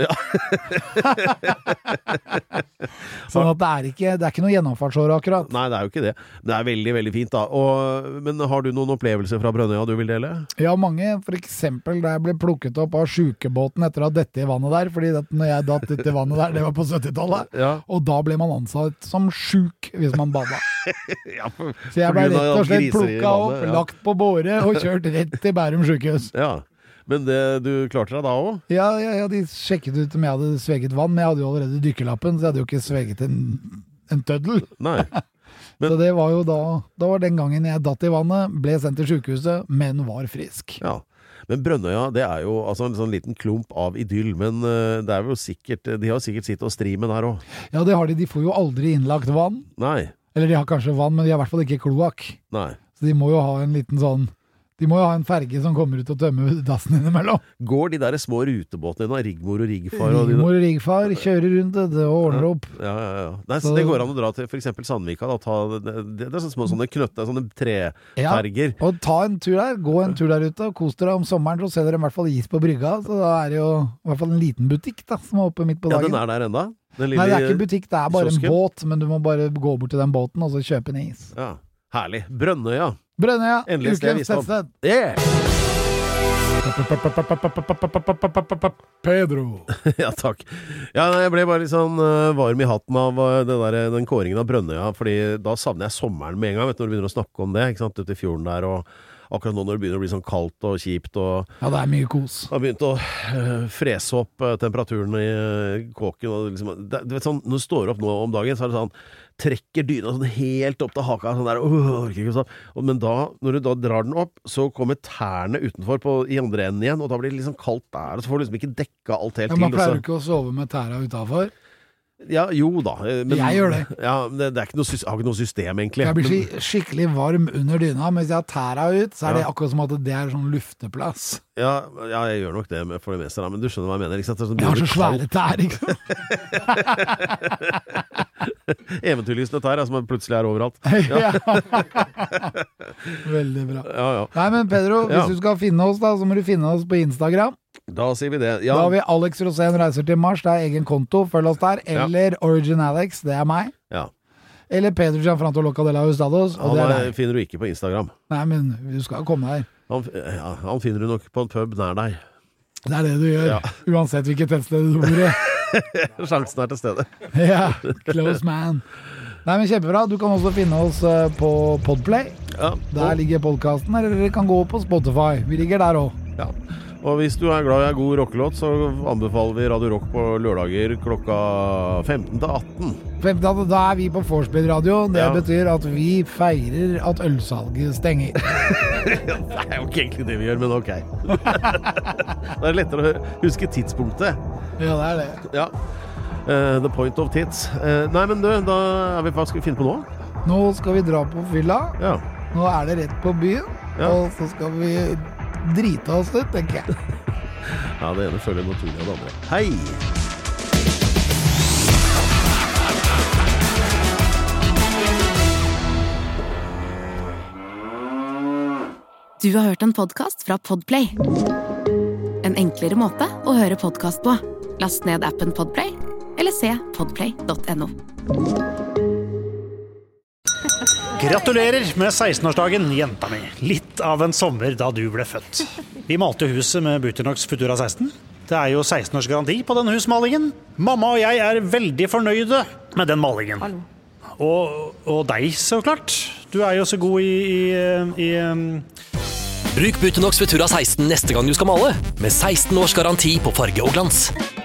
Sånn at det er ikke, det er ikke noe gjennomfartsår akkurat. Nei, det er jo ikke det. Det er veldig, veldig fint da. Og, men har du noen opplevelser fra Brønnøya du vil dele? Ja, mange, for eksempel da jeg ble plukket opp av sjukebåten etter å ha dette i vannet der, fordi at når jeg datt ut i vannet der, det var på syttitallet, Ja. og da ble man ansatt som sjuk hvis man bada. Ja, for, Så jeg ble på grunn av rett og slett griser i plukket opp, vannet, ja. lagt på båre og kjørt rett til Bærum sykehus. Ja, men det, du klarte deg da også? Ja, ja, ja, de sjekket ut om jeg hadde sveget vann, men jeg hadde jo allerede dykkerlappen, så jeg hadde jo ikke sveget en, en tøddel. Nei. Men- så det var jo da, da var den gangen jeg datt i vannet, ble sendt til sykehuset, men var frisk. Ja. Men Brønnøya, det er jo altså en sånn liten klump av idyll, men uh, det er jo sikkert, de har sikkert sitt å stri med der også. Ja, det har de, de får jo aldri innlagt vann. Nei, Eller de har kanskje vann, men de har i hvert fall ikke kloakk. nei. Så de må jo ha en liten sånn, de må jo ha en ferge som kommer ut og tømmer dassen innimellom. Går de der små rutebåtene dine, Rigmor og Rigfar? Og de, Rigmor og Rigfar kjører rundt det og ordner opp. ja, ja, ja. Nei, så Så- det går an å dra til for eksempel Sandvika, da, ta, det, det er sånne små sånne knøtte, sånne treferger. Og ta en tur der, gå en tur der ute, og kos dere om sommeren, så ser dere i hvert fall is på brygga, så da er det jo i hvert fall en liten butikk da, som er oppe midt på Ja, dagen. den er der enda. Den Nei, det er ikke butikk, det er bare kiosken. en båt, men du må bare gå bort til den båten og så kjøpe en is. Ja, herlig. Brønnøya. Brønnøya, Endelig et sted jeg ukens visste om. tettsted. Yeah! Pedro. Ja, takk. Ja, nei, jeg ble bare litt sånn uh, varm i hatten av uh, det der, den kåringen av Brønnøya, fordi da savner jeg sommeren med en gang, vet du, når du begynner å snakke om det, ikke sant, ute i fjorden der, og akkurat nå når det begynner å bli sånn kaldt og kjipt og Ja, det er mye kos. har begynt å uh, frese opp uh, temperaturen i uh, kåken og liksom, det, du vet sånn, når du står opp nå om dagen så er det sånn, trekker dyna sånn helt opp til haka sånn der, uh, orker ikke sånn. Og, men da, når du da drar den opp så kommer tærne utenfor på, i andre enden igjen og da blir det liksom kaldt der og så får du liksom ikke dekka alt helt Ja, til. man pleier ikke å sove med tæra utenfor. Ja, jo da. Men, jeg gjør det. Ja, det, det er ikke noe, jeg har ikke noe system egentlig. Jeg blir men, skik skikkelig varm under dyna, mens jeg har tæra ut, så er det Ja. akkurat som at det er sånn lufteplass. ja, ja, jeg gjør nok det med, for det meste, da, men du skjønner hva jeg mener. Ikke sant? Det er sånn, Jeg har så blir svære tær, ikke sant? eventyrlysene tær, som plutselig er overalt. Ja. Veldig bra. Ja, ja. Nei, men Pedro, hvis Ja. du skal finne oss da, så må du finne oss på Instagram. Da sier vi det. Ja, Da har vi Alex Rosén reiser til Mars, det er egen konto, følg oss der. Eller Origin Alex, det er meg. ja. Eller Pedro Gianfranto Locadella Hustados, og Han det er er, deg. finner du ikke på Instagram. Nei, men du skal komme der. Han, ja, han finner du nok på en pub nær deg. Det er det du gjør, Ja. uansett hvilket tettsted du bor i. Sjansen er til stede. Ja, close man. Nei, men kjempebra. Du kan også finne oss eh, på Podplay. Ja, Der og, ligger podcasten, eller dere kan gå på Spotify. Vi ligger der også. ja. Og hvis du er glad i en god rockelåt, så anbefaler vi Radio Rock på lørdager klokka femten til atten. femten, Da er vi på Forspeed Radio. Det Ja. betyr at vi feirer at ølsalget stenger. Det er jo ikke egentlig det vi gjør, men ok. Det er lettere å huske tidspunktet. Ja, det er det. Ja. Uh, the point of tits. Uh, nei, men du, da er vi, hva skal vi finne på nå? Nå skal vi dra på fylla. Ja. Nå er det rett på byen. Ja. Og så skal vi drite oss ut, tenker jeg. Ja, det ene følger naturlig av det andre. Hei! Du har hørt en podcast fra Podplay. En enklere måte å høre podcast på. Last ned appen Podplay, eller se podplay punktum no. Gratulerer med sekstenårsdagen, jenta mi. Litt av en sommer da du ble født. Vi malte huset med Buternox Futura seksten. Det er jo seksten års garanti på denne husmalingen. Mamma og jeg er veldig fornøyde med den malingen. Og, og deg, så klart. Du er jo så god i... i, i um... Bruk Buttenox Futura seksten neste gang du skal male, med seksten års garanti på farge og glans.